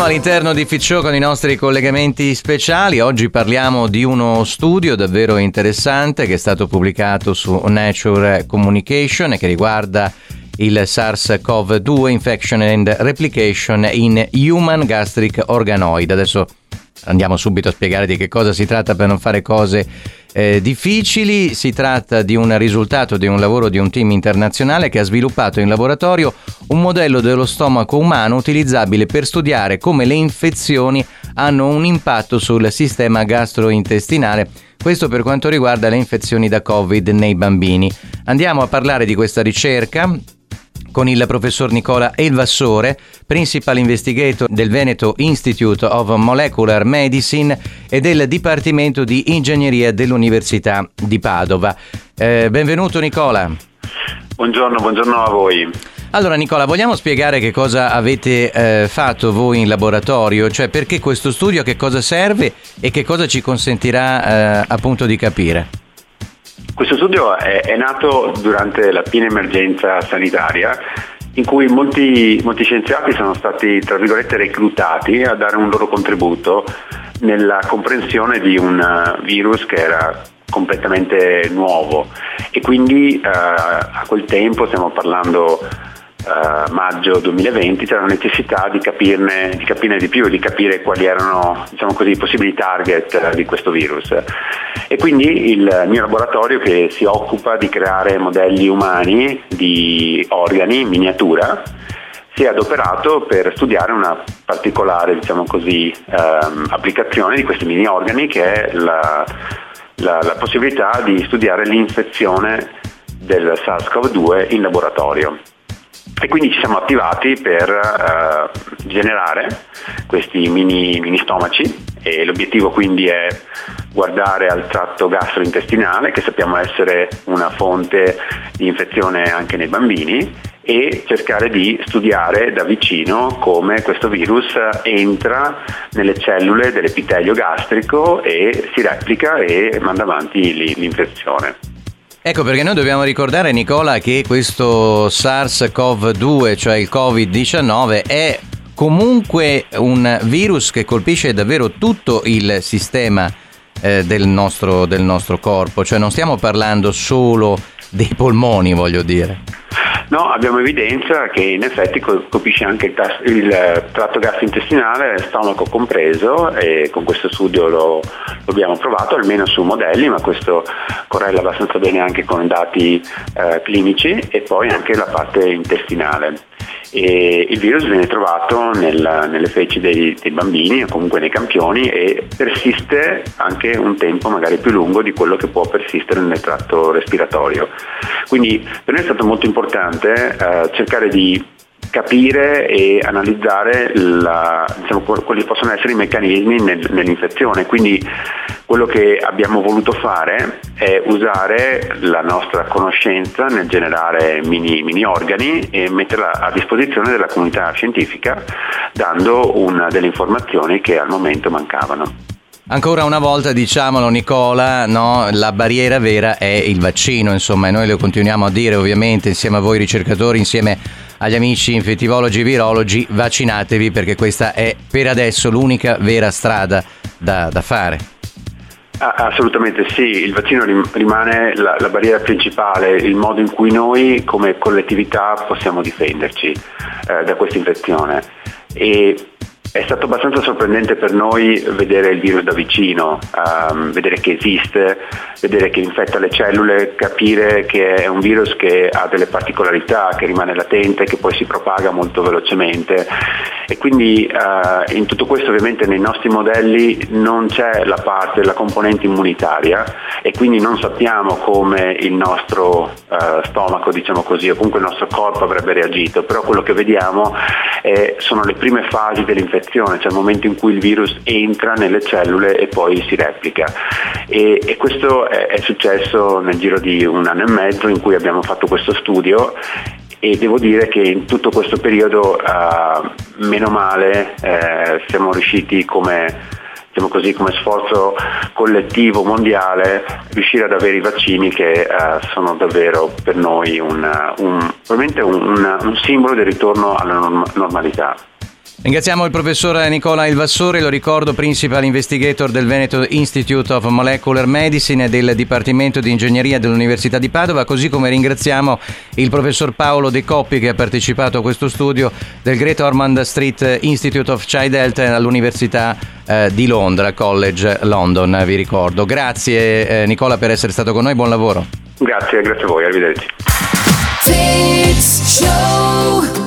all'interno di Fit Show con i nostri collegamenti speciali. Oggi parliamo di uno studio davvero interessante che è stato pubblicato su Nature Communication e che riguarda il SARS-CoV-2 Infection and Replication in Human Gastric Organoid. Adesso andiamo subito a spiegare di che cosa si tratta per non fare cose difficili. Si tratta di un risultato di un lavoro di un team internazionale che ha sviluppato in laboratorio un modello dello stomaco umano utilizzabile per studiare come le infezioni hanno un impatto sul sistema gastrointestinale. Questo per quanto riguarda le infezioni da Covid nei bambini. Andiamo a parlare di questa ricerca con il professor Nicola Elvassore, Principal Investigator del Veneto Institute of Molecular Medicine e del Dipartimento di Ingegneria dell'Università di Padova. Benvenuto Nicola. Buongiorno a voi. Allora Nicola, vogliamo spiegare che cosa avete fatto voi in laboratorio? Cioè perché questo studio, che cosa serve e che cosa ci consentirà appunto di capire? Questo studio è nato durante la piena emergenza sanitaria, in cui molti scienziati sono stati, tra virgolette, reclutati a dare un loro contributo nella comprensione di un virus che era completamente nuovo e quindi a quel tempo, stiamo parlando maggio 2020, c'era la necessità di capirne di più, di capire quali erano, diciamo così, i possibili target di questo virus. E quindi il mio laboratorio, che si occupa di creare modelli umani di organi in miniatura, si è adoperato per studiare una particolare, diciamo così, applicazione di questi mini organi, che è la possibilità di studiare l'infezione del SARS-CoV-2 in laboratorio. E quindi ci siamo attivati per generare questi mini stomaci, e l'obiettivo quindi è guardare al tratto gastrointestinale, che sappiamo essere una fonte di infezione anche nei bambini, e cercare di studiare da vicino come questo virus entra nelle cellule dell'epitelio gastrico e si replica e manda avanti l'infezione. Ecco perché noi dobbiamo ricordare, Nicola, che questo SARS-CoV-2, cioè il Covid-19, è comunque un virus che colpisce davvero tutto il sistema del nostro corpo, cioè non stiamo parlando solo dei polmoni, voglio dire. No, abbiamo evidenza che in effetti colpisce anche il tratto gastrointestinale, stomaco compreso, e con questo studio lo abbiamo provato almeno su modelli, ma questo correla abbastanza bene anche con dati clinici, e poi anche la parte intestinale. E il virus viene trovato nelle feci dei bambini o comunque nei campioni, e persiste anche un tempo magari più lungo di quello che può persistere nel tratto respiratorio. Quindi per noi è stato molto importante cercare di capire e analizzare quali possono essere i meccanismi nell'infezione. Quindi quello che abbiamo voluto fare è usare la nostra conoscenza nel generare mini organi e metterla a disposizione della comunità scientifica, dando delle informazioni che al momento mancavano. Ancora una volta diciamolo Nicola, no? La barriera vera è il vaccino, insomma, e noi lo continuiamo a dire ovviamente insieme a voi ricercatori, insieme agli amici infettivologi e virologi: vaccinatevi, perché questa è per adesso l'unica vera strada da fare. Assolutamente sì, il vaccino rimane la barriera principale, il modo in cui noi come collettività possiamo difenderci da questa infezione. E è stato abbastanza sorprendente per noi vedere il virus da vicino, vedere che esiste, vedere che infetta le cellule, capire che è un virus che ha delle particolarità, che rimane latente, che poi si propaga molto velocemente. E quindi in tutto questo ovviamente nei nostri modelli non c'è la componente immunitaria, e quindi non sappiamo come il nostro stomaco, diciamo così, o comunque il nostro corpo avrebbe reagito, però quello che vediamo sono le prime fasi dell'infezione, cioè il momento in cui il virus entra nelle cellule e poi si replica. E questo è successo nel giro di 1 anno e mezzo in cui abbiamo fatto questo studio, e devo dire che in tutto questo periodo meno male siamo riusciti come sforzo collettivo mondiale riuscire ad avere i vaccini che sono davvero per noi probabilmente un simbolo del ritorno alla normalità. Ringraziamo il professor Nicola Ilvassori, lo ricordo, Principal Investigator del Veneto Institute of Molecular Medicine e del Dipartimento di Ingegneria dell'Università di Padova, così come ringraziamo il professor Paolo De Coppi che ha partecipato a questo studio del Great Ormond Street Institute of Child Health all'Università di Londra, College London, vi ricordo. Grazie Nicola per essere stato con noi, buon lavoro. Grazie a voi, arrivederci.